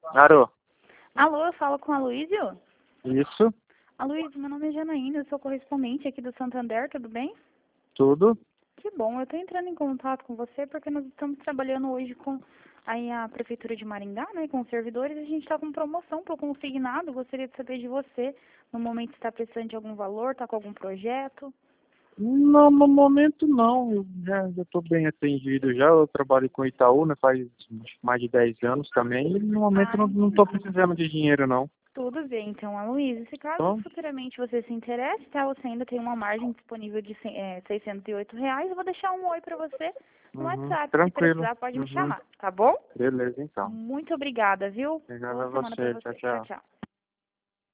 Alô? Alô, eu falo com a Luísio? Isso? Luísio, meu nome é Janaína, eu sou correspondente aqui do Santander, tudo bem? Tudo? Que bom, eu estou entrando em contato com você porque nós estamos trabalhando hoje com aí a Prefeitura de Maringá, né, com os servidores, e a gente está com promoção para o consignado, gostaria de saber de você, no momento está precisando de algum valor, está com algum projeto? Não, no momento não. Eu já estou bem atendido já. Eu trabalho com Itaú, né, faz mais de 10 anos também. E no momento eu não estou precisando de dinheiro, não. Tudo bem, então, Aloysio, se caso Então, futuramente você se interesse, tá, você ainda tem uma margem disponível de R$ 608, eu vou deixar um oi para você no WhatsApp. Se tranquilo. precisar, pode me chamar, tá bom? Beleza, então. Muito obrigada, viu? Obrigado Boa a semana para você. Tchau, você. Tchau, tchau. tchau.